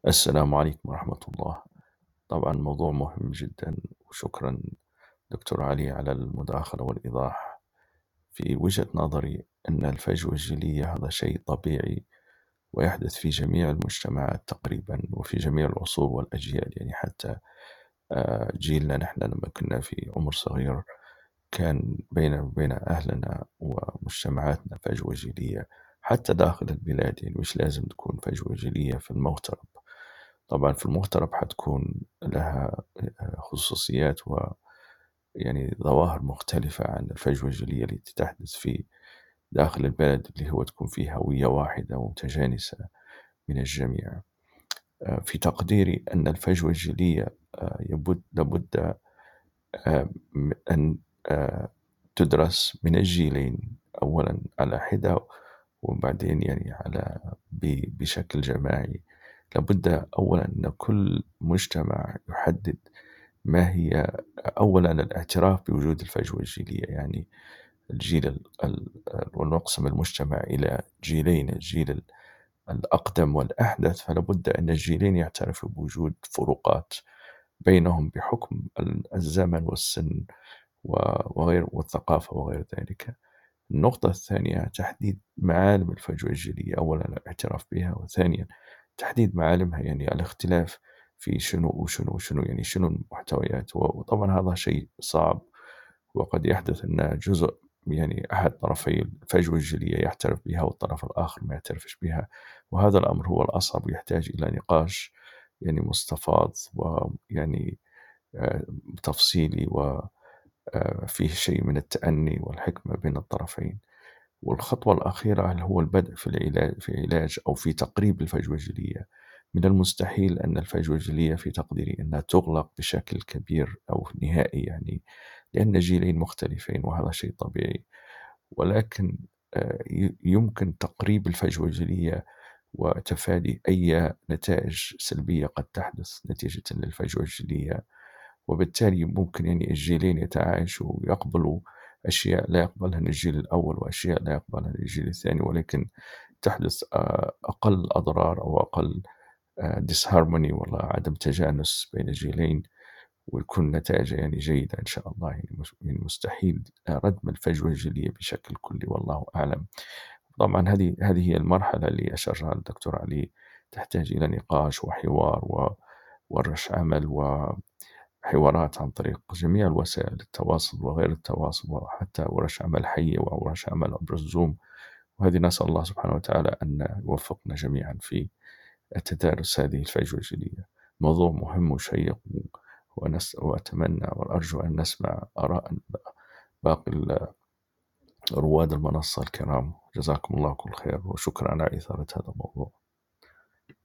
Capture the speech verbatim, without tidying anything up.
السلام عليكم ورحمة الله. طبعا موضوع مهم جدا، وشكرا دكتور علي على المداخلة والإيضاح. في وجهة نظري أن الفجوة الجيلية هذا شيء طبيعي ويحدث في جميع المجتمعات تقريبا، وفي جميع العصور والأجيال. يعني حتى آه، جيلنا نحن لما كنا في عمر صغير كان بيننا وبين أهلنا ومجتمعاتنا فجوة جيلية، حتى داخل البلاد. يعني مش لازم تكون فجوة جيلية في المغترب. طبعا في المغترب حتكون لها خصوصيات و يعني ظواهر مختلفة عن الفجوة الجيلية التي تحدث في داخل البلد، اللي هو تكون فيه هوية واحدة ومتجانسة من الجميع. آه، في تقديري أن الفجوة الجيلية آه، يبد لابد آه، م- أن آه، تدرس من الجيلين، أولا على حدة وبعدين يعني على ب- بشكل جماعي. لابد أولا أن كل مجتمع يحدد ما هي أولا الاعتراف بوجود الفجوة الجيلية. يعني الجيل ال- ال- ونقسم المجتمع إلى جيلين: الجيل ال- الأقدم والأحدث، فلابد أن الجيلين يعترفوا بوجود فروقات بينهم بحكم ال- الزمن والسن و- وغير والثقافة وغير ذلك. النقطة الثانية تحديد معالم الفجوة الجيلية، أولا الاعتراف بها، وثانيا تحديد معالمها، يعني الاختلاف في شنو وشنو وشنو، يعني شنو المحتويات. وطبعا هذا شيء صعب، وقد يحدث أن جزء يعني أحد طرفي الفجوة الجيلية يعترف بها والطرف الآخر ما يعترفش بها، وهذا الأمر هو الأصعب ويحتاج إلى نقاش يعني مستفاض ويعني آه، تفصيلي، وفيه شيء من التأني والحكمة بين الطرفين. والخطوة الأخيرة هل هو البدء في العلاج في علاج أو في تقريب الفجوة الجيلية. من المستحيل أن الفجوة الجيلية في تقديري أنها تغلق بشكل كبير أو نهائي، يعني لأن جيلين مختلفين وهذا شيء طبيعي. ولكن آه، ي- يمكن تقريب الفجوة الجيلية وتفادي أي نتائج سلبية قد تحدث نتيجة للفجوة الجيلية. وبالتالي ممكن يعني الجيلين يتعايشوا ويقبلوا أشياء لا يقبلها الجيل الأول وأشياء لا يقبلها الجيل الثاني، ولكن تحدث آه، أقل أضرار أو أقل ديسهارموني ولا عدم تجانس بين الجيلين، ويكون نتائج يعني جيدة إن شاء الله. يعني مش- يعني مستحيل ردم الفجوة الجيلية بشكل كلي، والله أعلم. طبعا هذه هذه هي المرحلة اللي أشرها الدكتور علي، تحتاج إلى نقاش وحوار وورش عمل وحوارات عن طريق جميع الوسائل التواصل وغير التواصل، وحتى ورش عمل حية وورش عمل عبر الزوم. وهذه نسأل الله سبحانه وتعالى أن يوفقنا جميعا في تدارس هذه الفجوة الجيلية. موضوع مهم وشيق، ونس وأتمنى وأرجو أن نسمع آراء باقي رواد المنصة الكرام. جزاكم الله كل خير، وشكرا على إثارة هذا الموضوع.